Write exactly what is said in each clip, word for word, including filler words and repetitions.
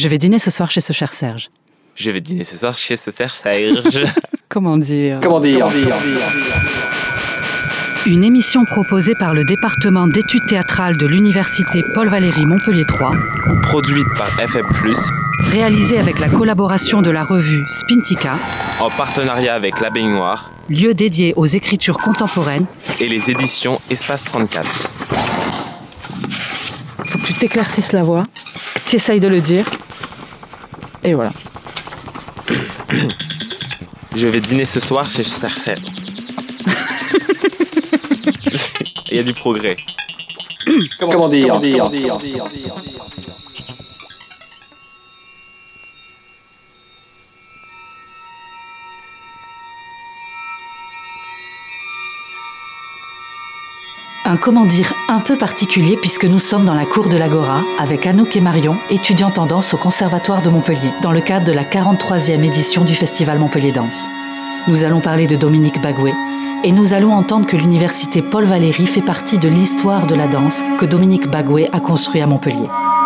Je vais dîner ce soir chez ce cher Serge. Je vais dîner ce soir chez ce cher Serge. Comment dire Comment dire, Comment dire Une émission proposée par le département d'études théâtrales de l'université Paul Valéry Montpellier trois. Produite par F M plus. Réalisée avec la collaboration de la revue Spintica. En partenariat avec La Baignoire. Lieu dédié aux écritures contemporaines. Et les éditions Espace trente-quatre. Faut que tu t'éclaircisses la voix, que tu essayes de le dire. Et voilà. Je vais dîner ce soir chez Cher Serge. Il y a du progrès. Comment, Comment dire, dire, dire, dire, dire, dire. Un comment dire un peu particulier puisque nous sommes dans la cour de l'Agora avec Anouk et Marion, étudiants en danse au Conservatoire de Montpellier, dans le cadre de la quarante-troisième édition du Festival Montpellier Danse. Nous allons parler de Dominique Bagoué et nous allons entendre que l'université Paul Valéry fait partie de l'histoire de la danse que Dominique Bagoué a construit à Montpellier.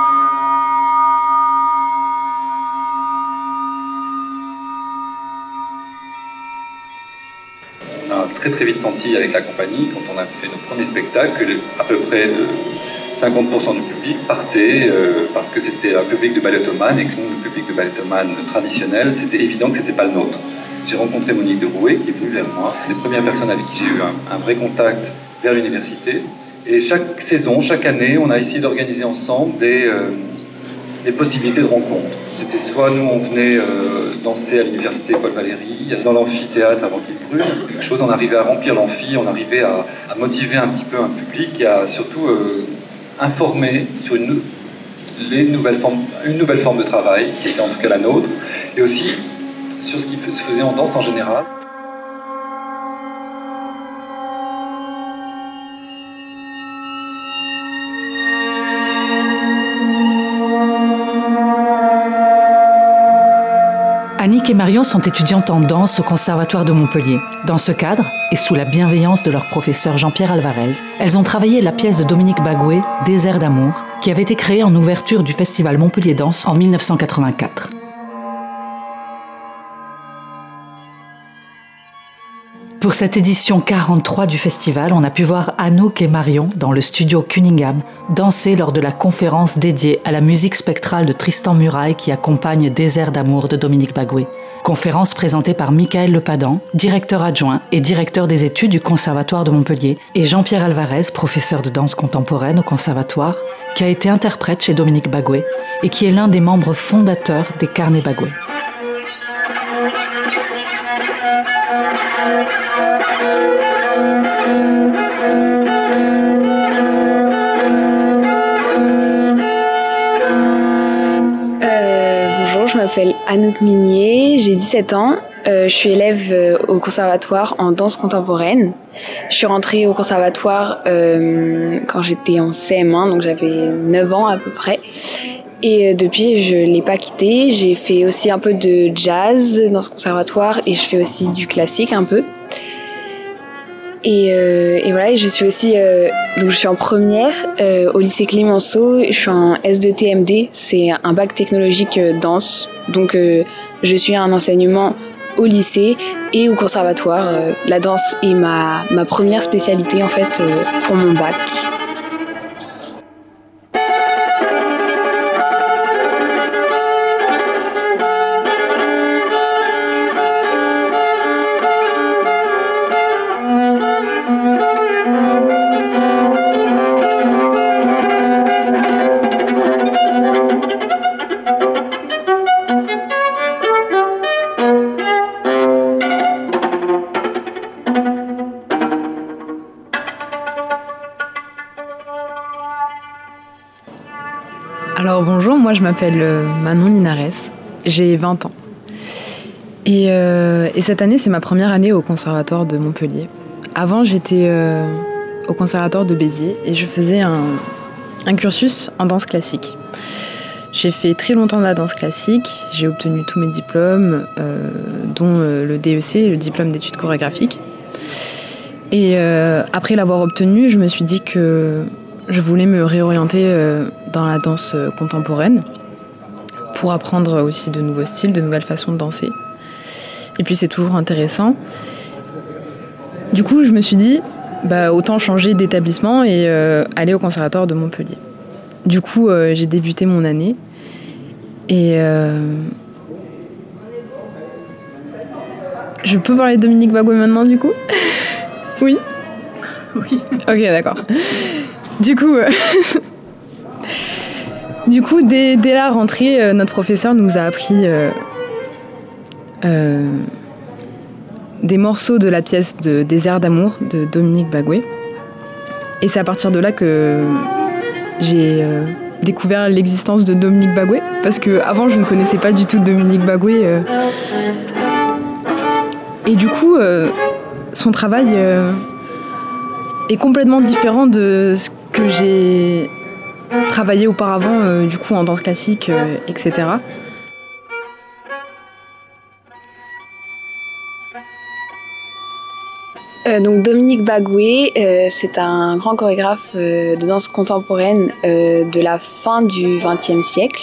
On a très très vite senti avec la compagnie, quand on a fait nos premiers spectacles, que à peu près cinquante pour cent du public partait euh, parce que c'était un public de ballet ottomane et que nous, le public de ballet ottomane traditionnel, c'était évident que c'était pas le nôtre. J'ai rencontré Monique de Rouet qui est venue vers moi, une des premières personnes avec qui j'ai eu un, un vrai contact vers l'université. Et chaque saison, chaque année, on a essayé d'organiser ensemble des, euh, des possibilités de rencontres. C'était soit nous, on venait euh, danser à l'université Paul Valéry, dans l'amphithéâtre avant qu'il brûle, quelque chose, on arrivait à remplir l'amphi, on arrivait à, à motiver un petit peu un public et à surtout euh, informer sur une, les nouvelles formes, une nouvelle forme de travail, qui était en tout cas la nôtre, et aussi sur ce qui se faisait en danse en général. Annick et Marion sont étudiantes en danse au Conservatoire de Montpellier. Dans ce cadre, et sous la bienveillance de leur professeur Jean-Pierre Alvarez, elles ont travaillé la pièce de Dominique Bagoué, Désert d'amour, qui avait été créée en ouverture du Festival Montpellier Danse en dix-neuf cent quatre-vingt-quatre. Pour cette édition quarante-trois du festival, on a pu voir Anouk et Marion, dans le studio Cunningham, danser lors de la conférence dédiée à la musique spectrale de Tristan Muraille qui accompagne Désert d'amour de Dominique Bagoué. Conférence présentée par Michael Lepadan, directeur adjoint et directeur des études du Conservatoire de Montpellier, et Jean-Pierre Alvarez, professeur de danse contemporaine au Conservatoire, qui a été interprète chez Dominique Bagoué et qui est l'un des membres fondateurs des Carnets Bagoué. Je m'appelle Anouk Minier, j'ai dix-sept ans, euh, je suis élève euh, au conservatoire en danse contemporaine. Je suis rentrée au conservatoire euh, quand j'étais en C M un, donc j'avais neuf ans à peu près. Et euh, depuis, je ne l'ai pas quitté. J'ai fait aussi un peu de jazz dans ce conservatoire et je fais aussi du classique un peu. Et, euh, et voilà, et je suis aussi euh, donc je suis en première euh, au lycée Clémenceau. Je suis en S deux T M D, c'est un bac technologique euh, danse. Donc euh, je suis un enseignement au lycée et au conservatoire. Euh, la danse est ma ma première spécialité en fait euh, pour mon bac. Alors bonjour, moi je m'appelle Manon Linares, j'ai vingt ans. Et, euh, et cette année, c'est ma première année au Conservatoire de Montpellier. Avant, j'étais euh, au Conservatoire de Béziers et je faisais un, un cursus en danse classique. J'ai fait très longtemps de la danse classique, j'ai obtenu tous mes diplômes, euh, dont euh, le D E C, le diplôme d'études chorégraphiques. Et euh, après l'avoir obtenu, je me suis dit que je voulais me réorienter euh, dans la danse contemporaine pour apprendre aussi de nouveaux styles, de nouvelles façons de danser. Et puis c'est toujours intéressant. Du coup, je me suis dit, bah, autant changer d'établissement et euh, aller au conservatoire de Montpellier. Du coup, euh, j'ai débuté mon année. Et euh, je peux parler de Dominique Bagué maintenant, du coup ? Oui ? Oui. Ok, d'accord. Du coup, euh, du coup dès, dès la rentrée, euh, notre professeur nous a appris euh, euh, des morceaux de la pièce de, des airs d'amour de Dominique Bagué. Et c'est à partir de là que j'ai euh, découvert l'existence de Dominique Bagué, parce qu'avant, je ne connaissais pas du tout Dominique Bagué. Euh. Et du coup, euh, son travail euh, est complètement différent de ce que j'ai travaillé auparavant, euh, du coup, en danse classique, euh, et cetera. Euh, donc Dominique Bagué, euh, c'est un grand chorégraphe euh, de danse contemporaine euh, de la fin du vingtième siècle.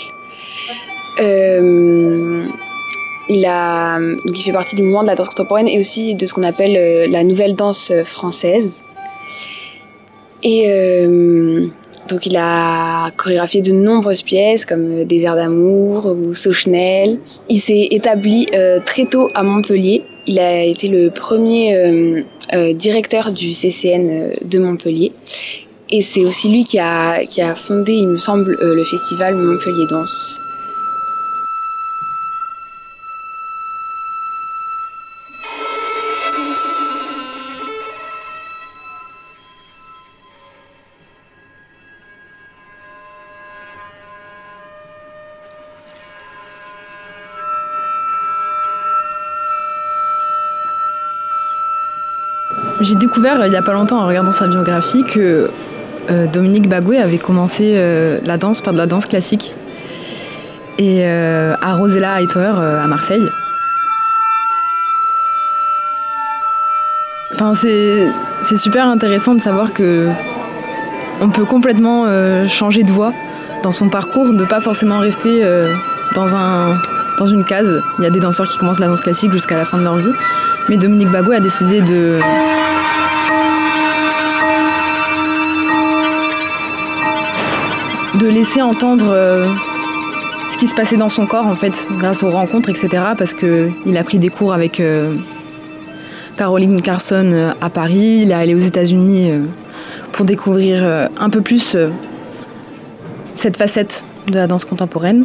Euh, il, a, donc il fait partie du mouvement de la danse contemporaine et aussi de ce qu'on appelle euh, la nouvelle danse française. Et euh, donc il a chorégraphié de nombreuses pièces comme Des airs d'amour ou Sauchenel. Il s'est établi euh, très tôt à Montpellier. Il a été le premier euh, euh, directeur du C C N de Montpellier. Et c'est aussi lui qui a, qui a fondé, il me semble, euh, le festival Montpellier Danse. J'ai découvert il n'y a pas longtemps en regardant sa biographie que euh, Dominique Bagué avait commencé euh, la danse par de la danse classique et euh, à Rosella Hightower euh, à Marseille. Enfin, c'est, c'est super intéressant de savoir que on peut complètement euh, changer de voie dans son parcours, de pas forcément rester euh, dans, un, dans une case. Il y a des danseurs qui commencent la danse classique jusqu'à la fin de leur vie, mais Dominique Bagué a décidé de de laisser entendre euh, ce qui se passait dans son corps, en fait, grâce aux rencontres, et cetera. Parce qu'il a pris des cours avec euh, Caroline Carson euh, à Paris, il est allé aux États-Unis euh, pour découvrir euh, un peu plus euh, cette facette de la danse contemporaine.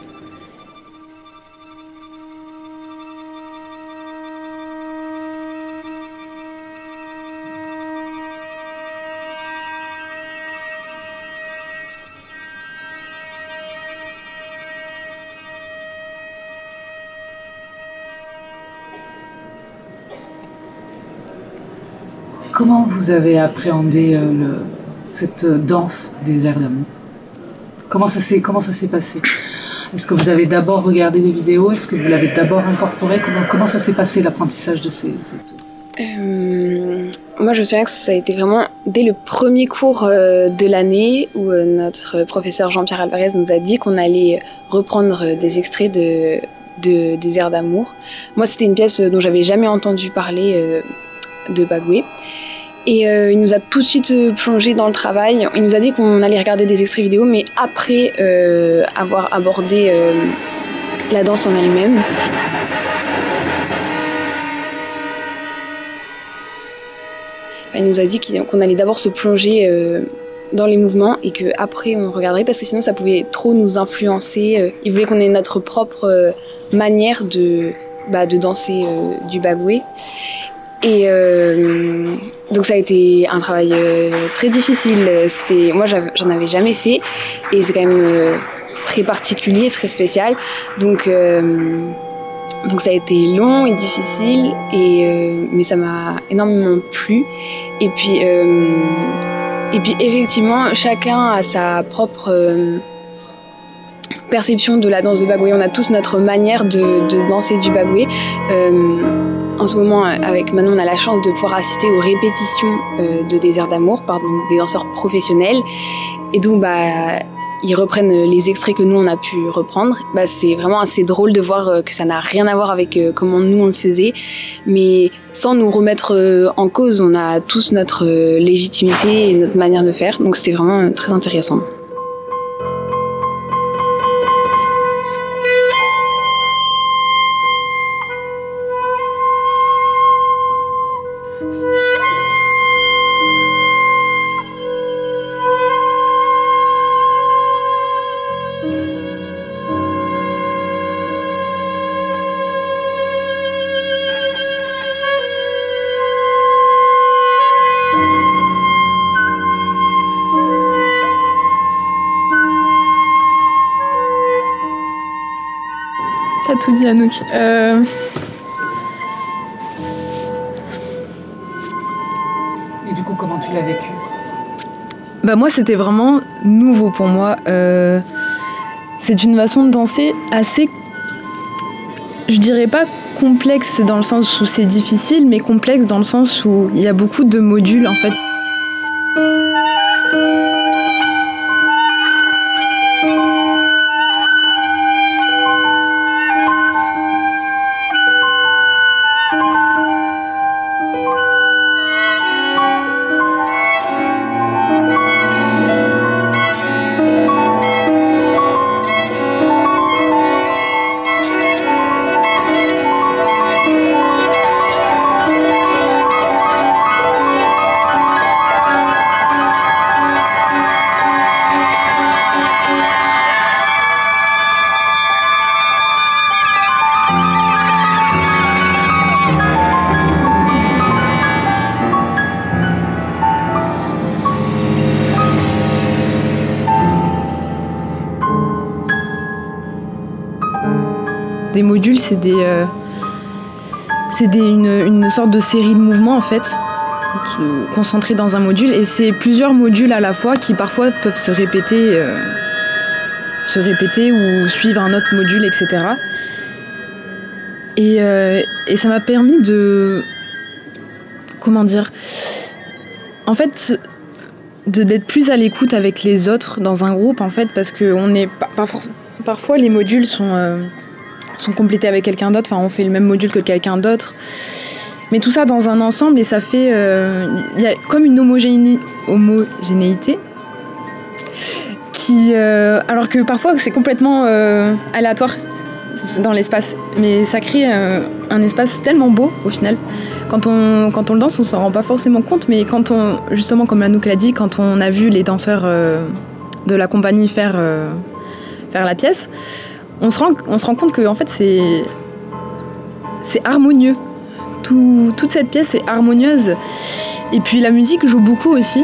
Comment vous avez appréhendé euh, le, cette danse des airs d'amour ? Comment ça s'est, comment ça s'est passé ? Est-ce que vous avez d'abord regardé des vidéos ? Est-ce que vous l'avez d'abord incorporé ? Comment, comment ça s'est passé, l'apprentissage de ces, cette danse ? euh, Moi, je me souviens que ça a été vraiment dès le premier cours euh, de l'année où euh, notre professeur Jean-Pierre Alvarez nous a dit qu'on allait reprendre des extraits de, de, des airs d'amour. Moi, c'était une pièce dont j'avais jamais entendu parler euh, de Bagué. Et euh, il nous a tout de suite euh, plongé dans le travail. Il nous a dit qu'on allait regarder des extraits vidéo, mais après euh, avoir abordé euh, la danse en elle-même. Il nous a dit qu'on allait d'abord se plonger euh, dans les mouvements et qu'après on regarderait, parce que sinon ça pouvait trop nous influencer. Il voulait qu'on ait notre propre euh, manière de, bah, de danser euh, du Bagué. Et euh, donc ça a été un travail euh, très difficile. C'était, moi j'en avais jamais fait et c'est quand même euh, très particulier, très spécial. Donc, euh, donc ça a été long et difficile, et, euh, mais ça m'a énormément plu. Et puis, euh, et puis effectivement, chacun a sa propre euh, perception de la danse de Bagué. On a tous notre manière de, de danser du Bagué. Euh, En ce moment, avec Manon, on a la chance de pouvoir assister aux répétitions euh, de Des airs d'amour par donc, des danseurs professionnels. Et donc, bah, ils reprennent les extraits que nous on a pu reprendre. Bah, c'est vraiment assez drôle de voir que ça n'a rien à voir avec comment nous on le faisait, mais sans nous remettre en cause. On a tous notre légitimité et notre manière de faire, donc c'était vraiment très intéressant. T'as tout dit, Anouk. Euh... Et du coup, comment tu l'as vécu ? Bah moi, c'était vraiment nouveau pour moi. Euh... C'est une façon de danser assez, je dirais pas complexe dans le sens où c'est difficile, mais complexe dans le sens où il y a beaucoup de modules en fait. Des modules, c'est des, euh, c'est des, une, une sorte de série de mouvements en fait, concentrés dans un module, et c'est plusieurs modules à la fois qui parfois peuvent se répéter, euh, se répéter ou suivre un autre module, et cetera. Et, euh, et ça m'a permis de, comment dire, en fait, de, d'être plus à l'écoute avec les autres dans un groupe en fait, parce que on est pas, pas forcément, parfois les modules sont euh, sont complétés avec quelqu'un d'autre, enfin on fait le même module que quelqu'un d'autre, mais tout ça dans un ensemble, et ça fait, il euh, y a comme une homogéné- homogénéité qui, euh, alors que parfois c'est complètement euh, aléatoire dans l'espace, mais ça crée euh, un espace tellement beau au final. Quand on, quand on le danse, on s'en rend pas forcément compte, mais quand on, justement comme Anouk l'a dit, quand on a vu les danseurs euh, de la compagnie faire, euh, faire la pièce, On se, rend, on se rend compte que en fait, c'est, c'est harmonieux. Tout, toute cette pièce est harmonieuse. Et puis la musique joue beaucoup aussi.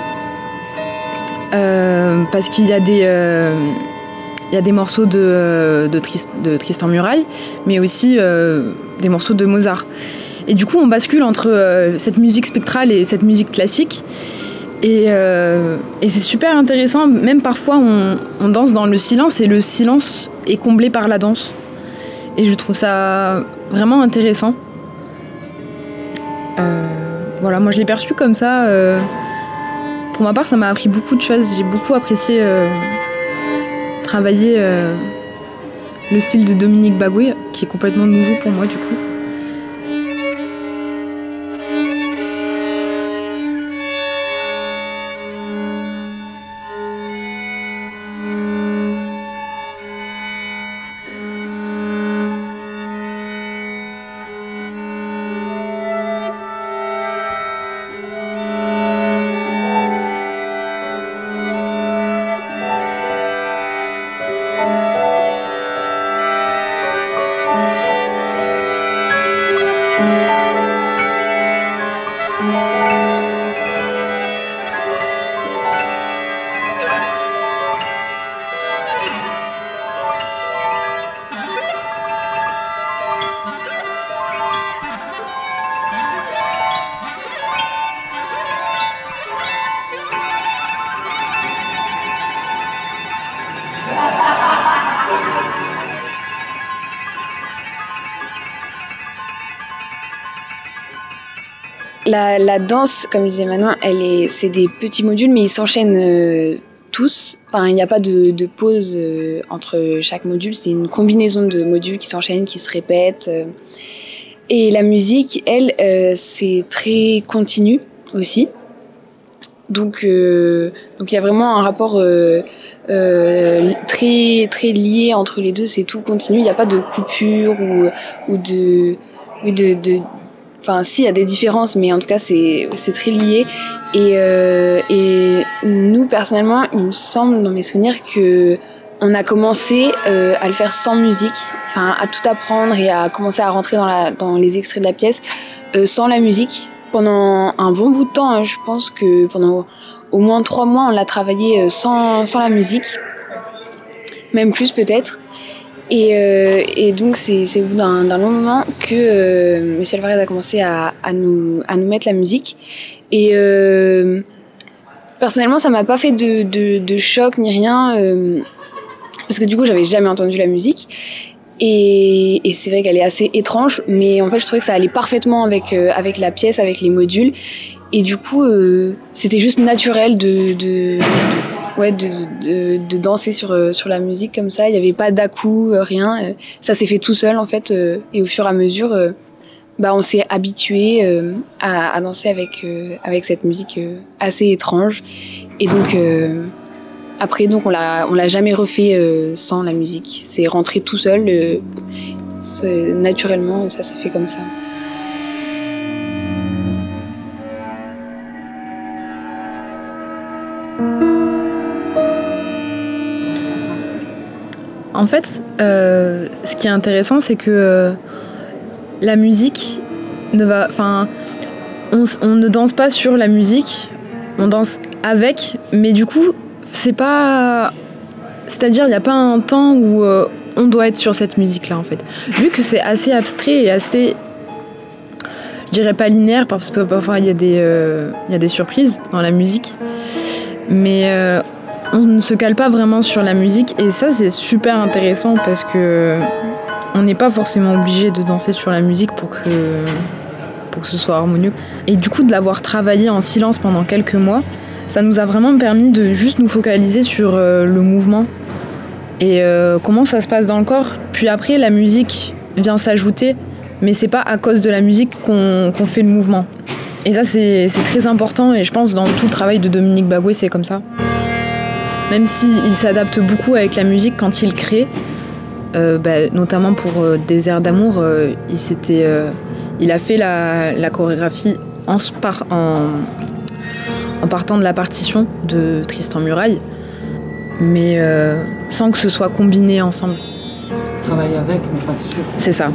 Euh, parce qu'il y a des, euh, il y a des morceaux de, de, Trist, de Tristan Murail, mais aussi euh, des morceaux de Mozart. Et du coup, on bascule entre euh, cette musique spectrale et cette musique classique. Et, euh, et c'est super intéressant. Même parfois, on, on danse dans le silence et le silence est comblé par la danse. Et je trouve ça vraiment intéressant. Euh, voilà, moi je l'ai perçu comme ça. Euh, pour ma part, ça m'a appris beaucoup de choses. J'ai beaucoup apprécié euh, travailler euh, le style de Dominique Bagué, qui est complètement nouveau pour moi du coup. La, la danse, comme disait Manon, elle est, c'est des petits modules, mais ils s'enchaînent euh, tous. Enfin, il n'y a pas de, de pause euh, entre chaque module. C'est une combinaison de modules qui s'enchaînent, qui se répètent. Euh. Et la musique, elle, euh, c'est très continu aussi. Donc, euh, donc il y a vraiment un rapport euh, euh, très très lié entre les deux. C'est tout continu. Il n'y a pas de coupure ou ou de ou de, de Enfin, si, il y a des différences, mais en tout cas, c'est, c'est très lié. Et, euh, et nous, personnellement, il me semble, dans mes souvenirs, que on a commencé euh, à le faire sans musique, enfin, à tout apprendre et à commencer à rentrer dans, la, dans les extraits de la pièce euh, sans la musique. Pendant un bon bout de temps, hein, je pense que pendant au moins trois mois, on l'a travaillé sans, sans la musique, même plus peut-être. Et, euh, et donc, c'est, c'est au bout d'un, d'un long moment que euh, Monsieur Alvarez a commencé à, à, nous, à nous mettre la musique. Et euh, personnellement, ça m'a pas fait de, de, de choc ni rien, euh, parce que du coup, j'avais jamais entendu la musique. Et, et c'est vrai qu'elle est assez étrange, mais en fait, je trouvais que ça allait parfaitement avec, euh, avec la pièce, avec les modules. Et du coup, euh, c'était juste naturel de... de, de Ouais, de, de, de danser sur, sur la musique comme ça. Il n'y avait pas d'à-coup, rien. Ça s'est fait tout seul, en fait. Et au fur et à mesure, bah, on s'est habitué à, à danser avec, avec cette musique assez étrange. Et donc, après, donc, on l'a, on l'a jamais refait sans la musique. C'est rentré tout seul. C'est, naturellement, ça s'est fait comme ça. En fait, euh, ce qui est intéressant, c'est que euh, la musique ne va, enfin, on, on ne danse pas sur la musique, on danse avec, mais du coup, c'est pas, c'est-à-dire, il n'y a pas un temps où euh, on doit être sur cette musique-là, en fait. Vu que c'est assez abstrait et assez, je dirais pas linéaire, parce que parfois il y a des, euh, il y a des surprises dans la musique, mais euh, on ne se cale pas vraiment sur la musique, et ça c'est super intéressant parce que on n'est pas forcément obligé de danser sur la musique pour que, pour que ce soit harmonieux. Et du coup, de l'avoir travaillé en silence pendant quelques mois, ça nous a vraiment permis de juste nous focaliser sur euh, le mouvement et euh, comment ça se passe dans le corps. Puis après, la musique vient s'ajouter, mais c'est pas à cause de la musique qu'on, qu'on fait le mouvement. Et ça c'est, c'est très important, et je pense dans tout le travail de Dominique Bagué, c'est comme ça. Même s'il s'adapte beaucoup avec la musique quand il crée, euh, bah, notamment pour euh, Des airs d'amour, euh, il, s'était, euh, il a fait la, la chorégraphie en, par, en, en partant de la partition de Tristan Muraille, mais euh, sans que ce soit combiné ensemble. Travailler avec, mais pas sur. C'est ça.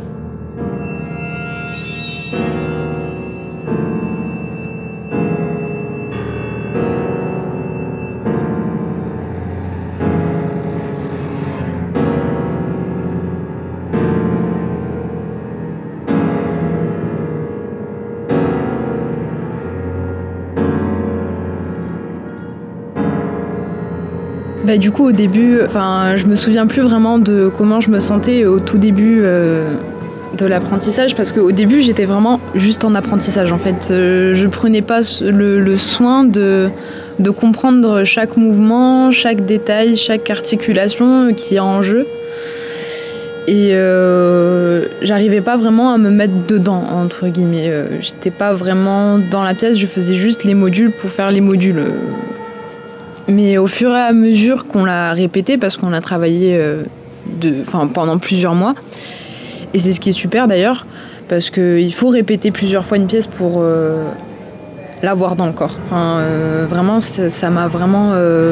Bah, du coup, au début, enfin, je me souviens plus vraiment de comment je me sentais au tout début euh, de l'apprentissage, parce qu'au début, j'étais vraiment juste en apprentissage, en fait. Euh, je prenais pas le, le soin de, de comprendre chaque mouvement, chaque détail, chaque articulation qui est en jeu. Et euh, j'arrivais pas vraiment à me mettre dedans, entre guillemets. Euh, j'étais pas vraiment dans la pièce, je faisais juste les modules pour faire les modules. Mais au fur et à mesure qu'on l'a répété, parce qu'on a travaillé euh, de, pendant plusieurs mois, et c'est ce qui est super d'ailleurs, parce qu'il faut répéter plusieurs fois une pièce pour euh, l'avoir dans le corps. Enfin, euh, vraiment, ça, ça m'a vraiment euh,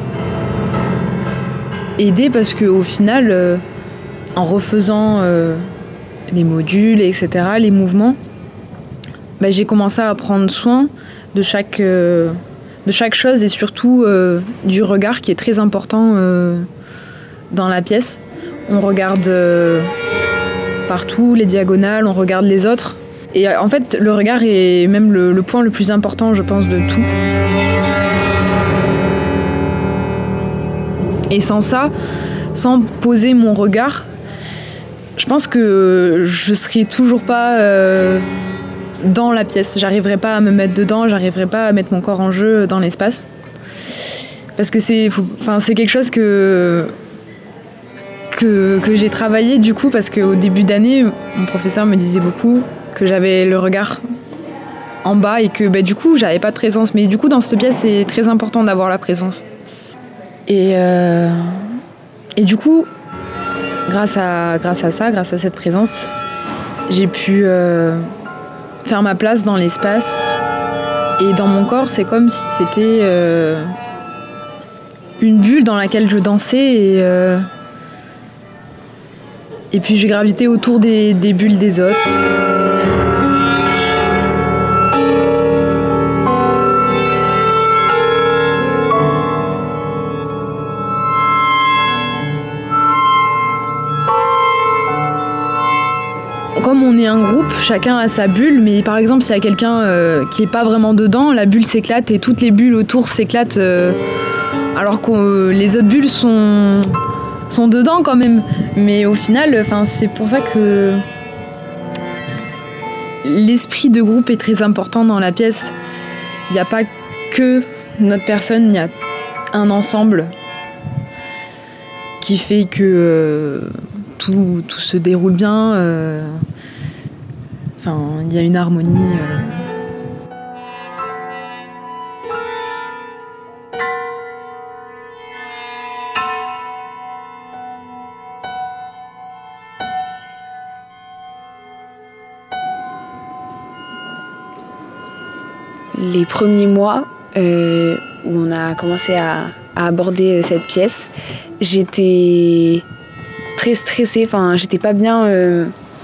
aidé, parce qu'au final, euh, en refaisant euh, les modules, et cetera, les mouvements, bah, j'ai commencé à prendre soin de chaque... Euh, de chaque chose, et surtout euh, du regard qui est très important euh, dans la pièce. On regarde euh, partout les diagonales, on regarde les autres, et euh, en fait le regard est même le, le point le plus important, je pense, de tout. Et sans ça, sans poser mon regard, je pense que je serais toujours pas euh, dans la pièce. J'arriverai pas à me mettre dedans, j'arriverai pas à mettre mon corps en jeu dans l'espace. parce que c'est, enfin, c'est quelque chose que, que, que j'ai travaillé du coup, parce qu'au début d'année, mon professeur me disait beaucoup que j'avais le regard en bas et que bah, du coup, j'avais pas de présence. Mais du coup, dans cette pièce, c'est très important d'avoir la présence. Et, euh, et du coup, grâce à, grâce à ça, grâce à cette présence, j'ai pu euh, faire ma place dans l'espace. Et dans mon corps, c'est comme si c'était euh, une bulle dans laquelle je dansais. Et, euh, et puis, j'ai gravité autour des, des bulles des autres. Comme on est un groupe, chacun a sa bulle, mais par exemple s'il y a quelqu'un euh, qui est pas vraiment dedans, la bulle s'éclate et toutes les bulles autour s'éclatent, euh, alors que euh, les autres bulles sont, sont dedans quand même. Mais au final, c'est pour ça que l'esprit de groupe est très important dans la pièce. Il n'y a pas que notre personne, il y a un ensemble qui fait que euh, tout, tout se déroule bien. Euh, Enfin, il y a une harmonie. Euh... Les premiers mois euh, où on a commencé à, à aborder cette pièce, j'étais très stressée. Enfin, j'étais pas bien. Euh...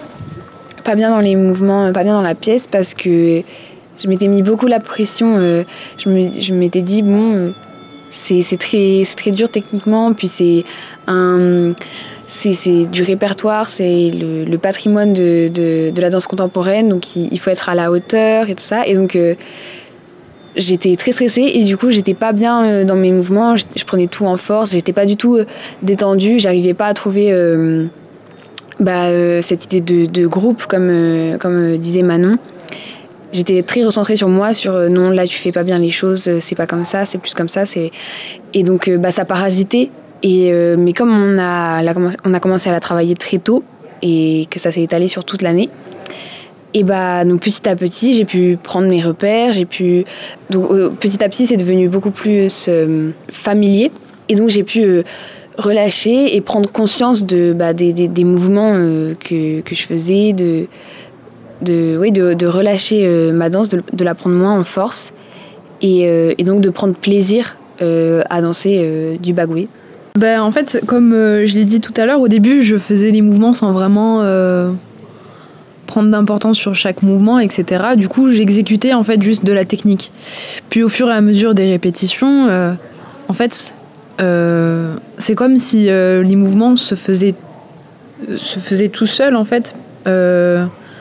pas bien dans les mouvements, pas bien dans la pièce parce que je m'étais mis beaucoup la pression. Euh, je, me, je m'étais dit, bon, euh, c'est, c'est, très, c'est très dur techniquement, puis c'est, un, c'est, c'est du répertoire, c'est le, le patrimoine de, de, de la danse contemporaine, donc il, il faut être à la hauteur et tout ça. Et donc, euh, j'étais très stressée et du coup, j'étais pas bien euh, dans mes mouvements, je, je prenais tout en force, j'étais pas du tout euh, détendue, j'arrivais pas à trouver... Euh, Bah, euh, cette idée de, de groupe, comme, euh, comme euh, disait Manon. J'étais très recentrée sur moi, sur euh, non, là tu fais pas bien les choses, euh, c'est pas comme ça, c'est plus comme ça. C'est... Et donc euh, bah, ça parasitait. Et, euh, mais comme on a, la, on a commencé à la travailler très tôt et que ça s'est étalé sur toute l'année, et bah, donc petit à petit, j'ai pu prendre mes repères. J'ai pu... donc, euh, petit à petit, c'est devenu beaucoup plus euh, familier. Et donc j'ai pu... Euh, relâcher et prendre conscience de, bah, des, des, des mouvements euh, que, que je faisais, de, de, oui, de, de relâcher euh, ma danse, de, de la prendre moins en force et, euh, et donc de prendre plaisir euh, à danser euh, du bagoué. Ben, en fait, comme euh, je l'ai dit tout à l'heure, au début, je faisais les mouvements sans vraiment euh, prendre d'importance sur chaque mouvement, et cetera. Du coup, j'exécutais en fait juste de la technique. Puis au fur et à mesure des répétitions, euh, en fait... Euh, c'est comme si euh, les mouvements se faisaient, se faisaient tout seuls en fait, euh,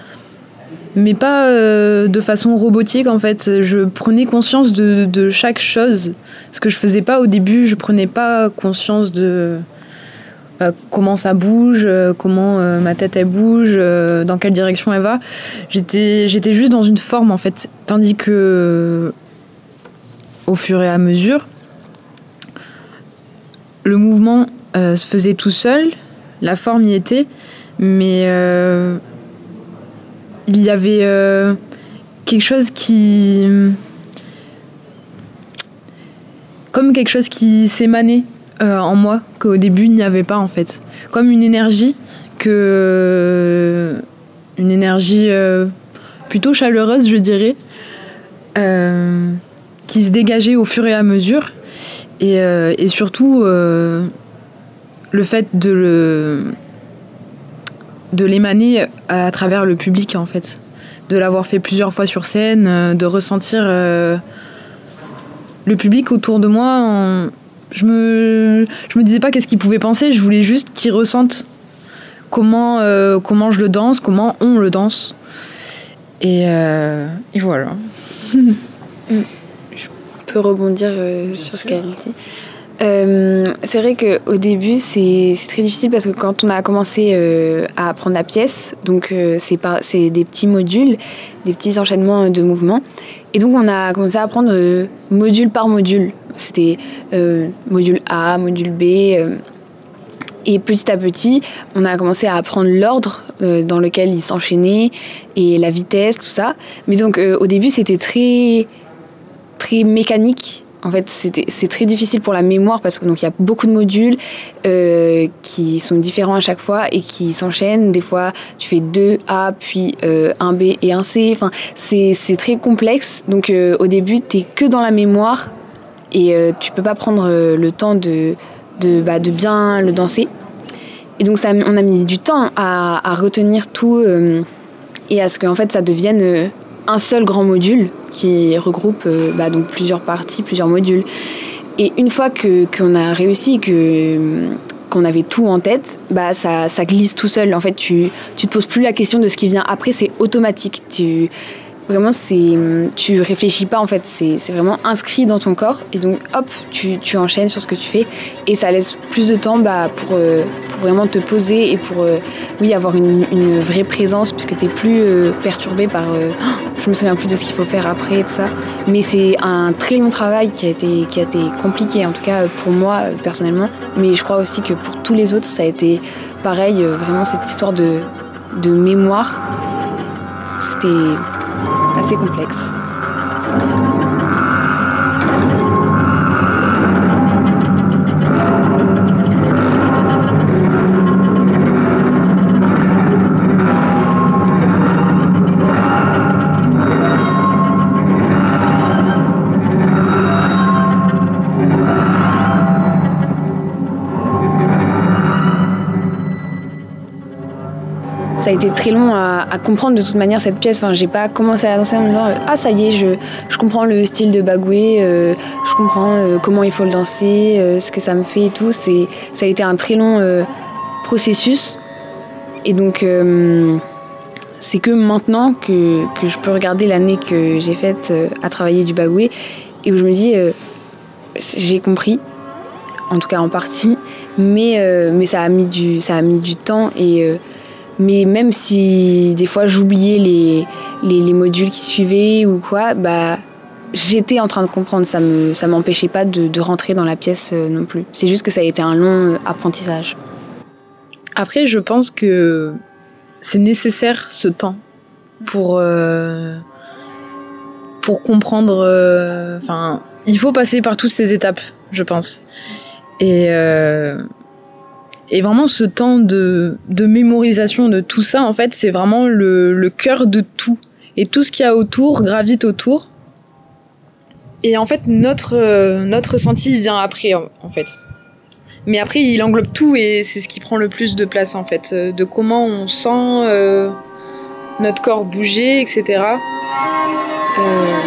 mais pas euh, de façon robotique en fait. Je prenais conscience de, de chaque chose, ce que je faisais pas au début. Je prenais pas conscience de euh, comment ça bouge, euh, comment euh, ma tête elle bouge, euh, dans quelle direction elle va. J'étais, j'étais juste dans une forme en fait, tandis que euh, au fur et à mesure le mouvement euh, se faisait tout seul, la forme y était, mais euh, il y avait euh, quelque chose qui... comme quelque chose qui s'émanait euh, en moi, qu'au début il n'y avait pas en fait. Comme une énergie, que... une énergie euh, plutôt chaleureuse je dirais, euh, qui se dégageait au fur et à mesure. Et, euh, et surtout, euh, le fait de, le, de l'émaner à travers le public, en fait. De l'avoir fait plusieurs fois sur scène, euh, de ressentir euh, le public autour de moi. En, je me, je me disais pas qu'est-ce qu'il pouvait penser, je voulais juste qu'il ressente comment, euh, comment je le danse, comment on le danse. Et, euh, et voilà. Rebondir euh, sur ce qu'elle dit. Euh, c'est vrai qu'au début, c'est, c'est très difficile parce que quand on a commencé euh, à apprendre la pièce, donc euh, c'est, par, c'est des petits modules, des petits enchaînements de mouvements, Et donc on a commencé à apprendre euh, module par module. C'était euh, module A, module B. Euh, et petit à petit, on a commencé à apprendre l'ordre euh, dans lequel ils s'enchaînaient et la vitesse, tout ça. Mais donc euh, au début, c'était très, très mécanique. En fait, c'était, c'est très difficile pour la mémoire parce que donc il y a beaucoup de modules euh, qui sont différents à chaque fois et qui s'enchaînent. Des fois, tu fais deux A, puis euh, un B et un C. Enfin, c'est, c'est très complexe. Donc, euh, au début, t'es que dans la mémoire et euh, tu peux pas prendre euh, le temps de, de, bah, de bien le danser. Et donc, ça, on a mis du temps à, à retenir tout euh, et à ce que en fait, ça devienne euh, un seul grand module qui regroupe euh, bah, donc plusieurs parties, plusieurs modules. Et une fois que, qu'on a réussi, que, qu'on avait tout en tête, bah, ça, ça glisse tout seul. En fait, tu ne te poses plus la question de ce qui vient après, c'est automatique. Tu, vraiment, c'est, tu réfléchis pas, en fait, c'est, c'est vraiment inscrit dans ton corps. Et donc, hop, tu, tu enchaînes sur ce que tu fais. Et ça laisse plus de temps bah, pour, euh, pour vraiment te poser et pour euh, oui, avoir une, une vraie présence, puisque tu n'es plus euh, perturbé par... Euh, je me souviens plus de ce qu'il faut faire après, tout ça. Mais c'est un très long travail qui a été, qui a été compliqué, en tout cas pour moi, personnellement. Mais je crois aussi que pour tous les autres, ça a été pareil, vraiment cette histoire de, de mémoire. C'était assez complexe. Ça a été très long à, à comprendre de toute manière cette pièce. Enfin, j'ai pas commencé à danser en me disant euh, ah ça y est, je, je comprends le style de bagoué, euh, je comprends euh, comment il faut le danser, euh, ce que ça me fait et tout. C'est, ça a été un très long euh, processus. Et donc euh, c'est que maintenant que, que je peux regarder l'année que j'ai faite euh, à travailler du bagoué et où je me dis euh, j'ai compris, en tout cas en partie, mais, euh, mais ça a mis du, ça a mis du temps et euh, mais même si des fois j'oubliais les, les, les modules qui suivaient ou quoi, bah, j'étais en train de comprendre. Ça me, ça m'empêchait pas de, de rentrer dans la pièce euh, non plus. C'est juste que ça a été un long euh, apprentissage. Après, je pense que c'est nécessaire ce temps pour, euh, pour comprendre... Enfin, euh, il faut passer par toutes ces étapes, je pense. Et... Euh, Et vraiment, ce temps de, de mémorisation de tout ça, en fait, c'est vraiment le, le cœur de tout. Et tout ce qu'il y a autour gravite autour. Et en fait, notre, euh, notre ressenti vient après, en, en fait. Mais après, il englobe tout et c'est ce qui prend le plus de place, en fait. De comment on sent euh, notre corps bouger, et cetera. Euh...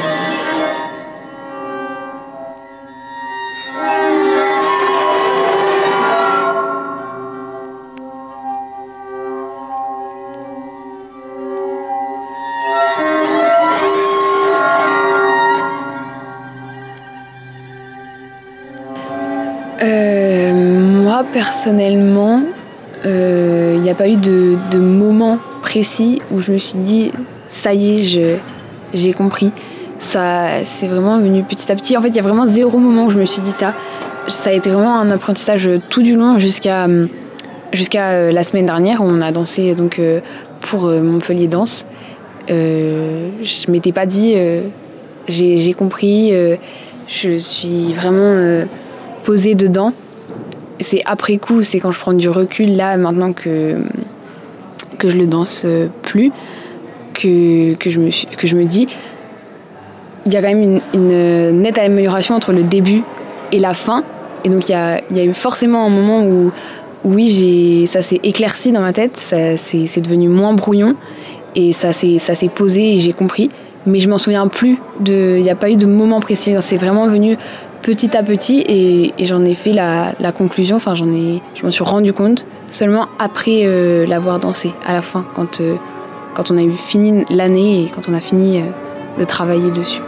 Euh, moi, personnellement, il euh, n'y a pas eu de, de moment précis où je me suis dit « ça y est, je, j'ai compris ». Ça, c'est vraiment venu petit à petit. En fait, il y a vraiment zéro moment où je me suis dit ça. Ça a été vraiment un apprentissage tout du long jusqu'à, jusqu'à la semaine dernière où on a dansé donc, pour Montpellier Danse. Euh, je ne m'étais pas dit euh, « j'ai, j'ai compris, euh, je suis vraiment... Euh, posée dedans. C'est après coup, c'est quand je prends du recul là maintenant que que je le danse plus que que je me que je me dis il y a quand même une, une nette amélioration entre le début et la fin et donc il y a il y a eu forcément un moment où, où oui j'ai ça s'est éclairci dans ma tête, ça c'est c'est devenu moins brouillon et ça s'est ça s'est posé et j'ai compris mais je m'en souviens plus de il y a pas eu de moment précis, c'est vraiment venu petit à petit et, et j'en ai fait la, la conclusion, enfin j'en ai, je m'en suis rendu compte seulement après euh, l'avoir dansé, à la fin, quand, euh, quand on a eu fini l'année et quand on a fini euh, de travailler dessus.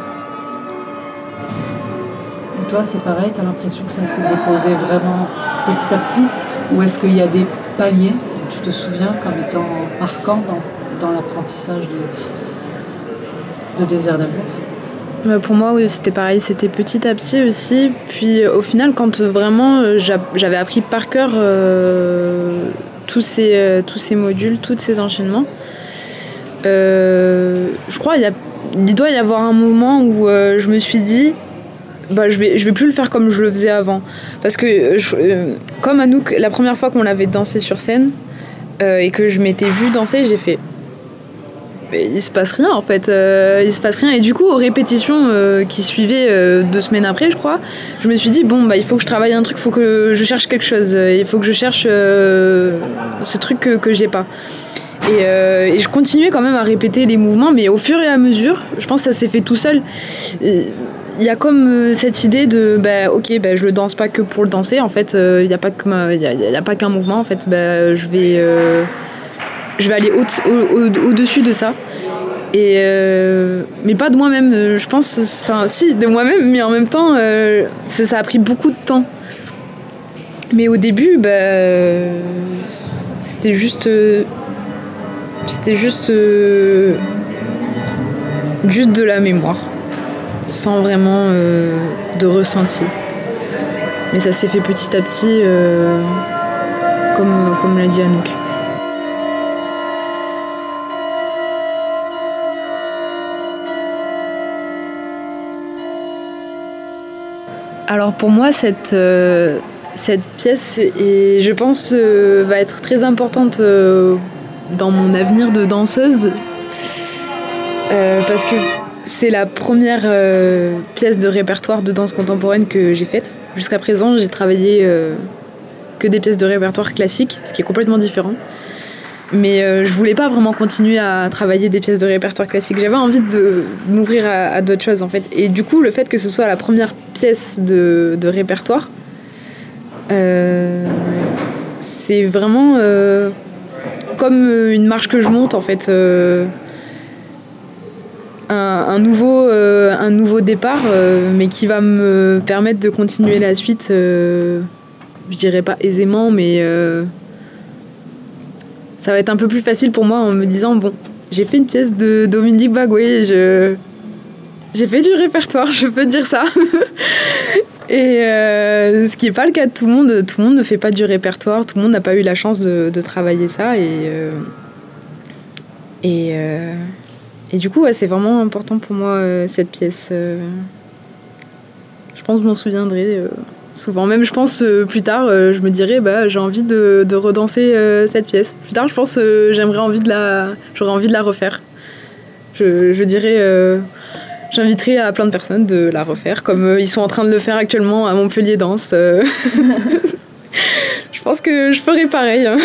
Et toi c'est pareil, tu as l'impression que ça s'est déposé vraiment petit à petit ou est-ce qu'il y a des paliers dont tu te souviens comme étant marquants dans, dans l'apprentissage de, de Désert d'amour ? Bah, pour moi, oui, c'était pareil, c'était petit à petit aussi. Puis au final, quand vraiment j'avais appris par cœur euh, tous, ces, euh, tous ces modules, tous ces enchaînements, euh, je crois qu'il y a, il doit y avoir un moment où euh, je me suis dit bah, je vais, je vais plus le faire comme je le faisais avant. Parce que, je, euh, comme Anouk, la première fois qu'on l'avait dansé sur scène euh, et que je m'étais vue danser, j'ai fait mais il se passe rien en fait, euh, il se passe rien. Et du coup, aux répétitions euh, qui suivaient euh, deux semaines après, je crois, je me suis dit bon bah il faut que je travaille un truc, il faut que je cherche quelque chose, il faut que je cherche euh, ce truc que, que j'ai pas. Et, euh, et je continuais quand même à répéter les mouvements, mais au fur et à mesure, je pense que ça s'est fait tout seul. Il y a comme cette idée de bah ok bah je le danse pas que pour le danser en fait, il euh, y a pas que ma, y a, y a pas qu'un mouvement en fait, bah je vais euh, je vais aller au, au, au, au-dessus de ça. Et euh, mais pas de moi-même, je pense, enfin si, de moi-même, mais en même temps, euh, ça, ça a pris beaucoup de temps. Mais au début, bah, c'était juste, euh, c'était juste, euh, juste de la mémoire, sans vraiment euh, de ressenti. Mais ça s'est fait petit à petit, euh, comme, comme l'a dit Anouk. Alors pour moi, cette, euh, cette pièce, est, je pense, euh, va être très importante euh, dans mon avenir de danseuse euh, parce que c'est la première euh, pièce de répertoire de danse contemporaine que j'ai faite. Jusqu'à présent, j'ai travaillé euh, que des pièces de répertoire classiques, ce qui est complètement différent. Mais euh, je voulais pas vraiment continuer à travailler des pièces de répertoire classique. J'avais envie de m'ouvrir à, à d'autres choses en fait. Et du coup, le fait que ce soit la première pièce de, de répertoire, euh, c'est vraiment euh, comme une marche que je monte en fait. Euh, un, un, nouveau, euh, un nouveau départ, euh, mais qui va me permettre de continuer la suite, euh, je dirais pas aisément, mais... Euh, ça va être un peu plus facile pour moi en me disant bon, j'ai fait une pièce de Dominique Bagué, je... j'ai fait du répertoire, je peux dire ça. Et euh, ce qui n'est pas le cas de tout le monde, tout le monde ne fait pas du répertoire, tout le monde n'a pas eu la chance de, de travailler ça. Et, euh... et, euh... et du coup, ouais, c'est vraiment important pour moi euh, cette pièce. Euh... Je pense que je m'en souviendrai. Euh... Souvent, même je pense euh, plus tard, euh, je me dirais bah j'ai envie de, de redanser euh, cette pièce. Plus tard, je pense euh, j'aimerais envie de la, j'aurais envie de la refaire. Je, je dirais, euh, j'inviterais à plein de personnes de la refaire, comme euh, ils sont en train de le faire actuellement à Montpellier Danse. Euh. Je pense que je ferais pareil. Hein.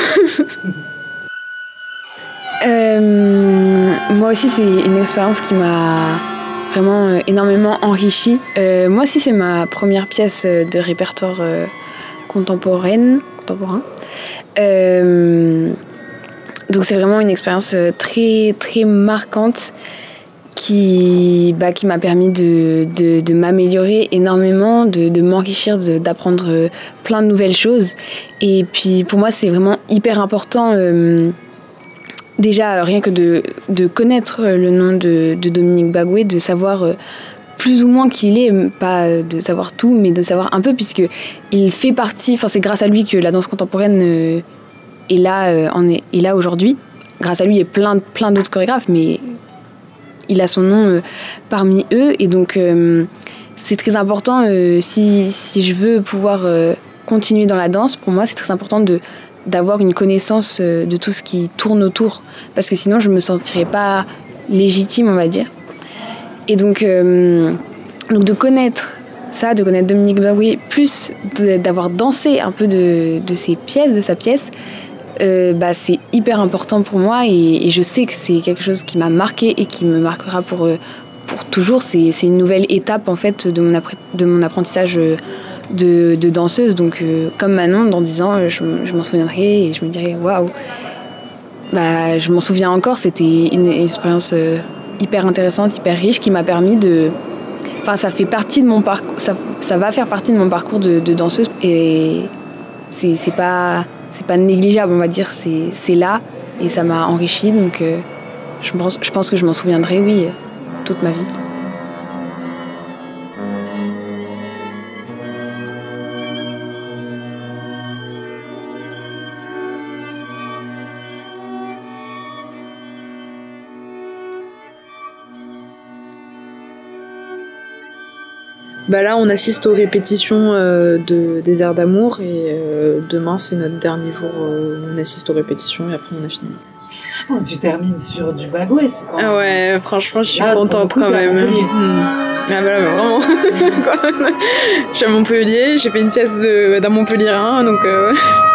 Euh, moi aussi, c'est une expérience qui m'a vraiment euh, énormément enrichie. Euh, moi aussi, c'est ma première pièce de répertoire euh, contemporaine, contemporain. Euh, donc c'est vraiment une expérience très très marquante qui, bah, qui m'a permis de, de, de m'améliorer énormément, de, de m'enrichir, de, d'apprendre plein de nouvelles choses. Et puis pour moi, c'est vraiment hyper important. Euh, Déjà, rien que de, de connaître le nom de, de Dominique Bagué, de savoir plus ou moins qui il est, pas de savoir tout, mais de savoir un peu, puisqu'il fait partie, enfin c'est grâce à lui que la danse contemporaine est là, en est, est là aujourd'hui. Grâce à lui et plein, plein d'autres chorégraphes, mais il a son nom parmi eux. Et donc, c'est très important, si, si je veux pouvoir continuer dans la danse, pour moi, c'est très important de... d'avoir une connaissance de tout ce qui tourne autour, parce que sinon je me sentirais pas légitime, on va dire. Et donc, euh, donc de connaître ça, de connaître Dominique Bagué, plus de, d'avoir dansé un peu de, de ses pièces, de sa pièce, euh, bah, c'est hyper important pour moi, et, et je sais que c'est quelque chose qui m'a marqué et qui me marquera pour, pour toujours. C'est, c'est une nouvelle étape en fait de mon, appré- de mon apprentissage De, de danseuse, donc euh, comme Manon, dans dix ans, je, je m'en souviendrai et je me dirai waouh, bah, je m'en souviens encore, c'était une, une expérience euh, hyper intéressante, hyper riche qui m'a permis de. Enfin, ça fait partie de mon parcours, ça, ça va faire partie de mon parcours de, de danseuse et c'est, c'est, pas, c'est pas négligeable, on va dire, c'est, c'est là et ça m'a enrichi, donc euh, je, pense, je pense que je m'en souviendrai, oui, toute ma vie. Bah là, on assiste aux répétitions euh, de, des airs d'amour et euh, demain, c'est notre dernier jour où on assiste aux répétitions et après, on a fini. Oh, tu termines sur du bagouet, c'est quand même... Ah ouais, franchement, je suis là, contente coup, quand même. Mmh. Ah bah là, bah, vraiment. Je suis à Montpellier, j'ai fait une pièce de, d'un Montpellierin, donc... Euh...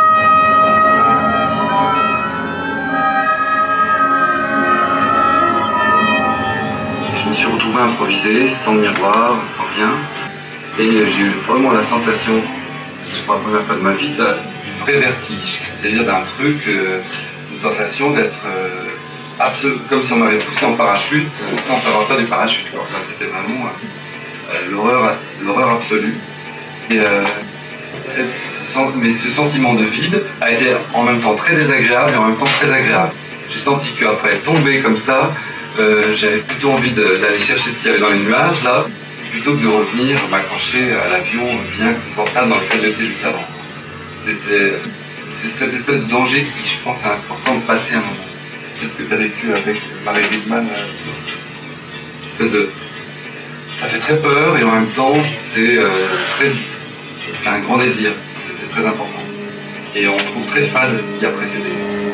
Je me suis retrouvé improvisé, sans miroir, sans rien. Et j'ai eu vraiment la sensation, pour la première fois de ma vie, d'un vrai vertige. C'est-à-dire d'un truc, euh, une sensation d'être euh, absolu, comme si on m'avait poussé en parachute, euh, sans savoir faire du parachute. Enfin, c'était vraiment euh, l'horreur, l'horreur absolue. Et, euh, cette, ce, mais ce sentiment de vide a été en même temps très désagréable et en même temps très agréable. J'ai senti qu'après tomber comme ça, euh, j'avais plutôt envie de, d'aller chercher ce qu'il y avait dans les nuages là, plutôt que de revenir m'accrocher à l'avion bien confortable dans lequel j'étais juste avant. C'était c'est cette espèce de danger qui, je pense, est important de passer un moment. Qu'est-ce que tu as vécu avec Marie Wittmann, espèce de... Ça fait très peur et en même temps, c'est euh, très... c'est un grand désir. C'est, c'est très important. Et on trouve très fade ce qui a précédé.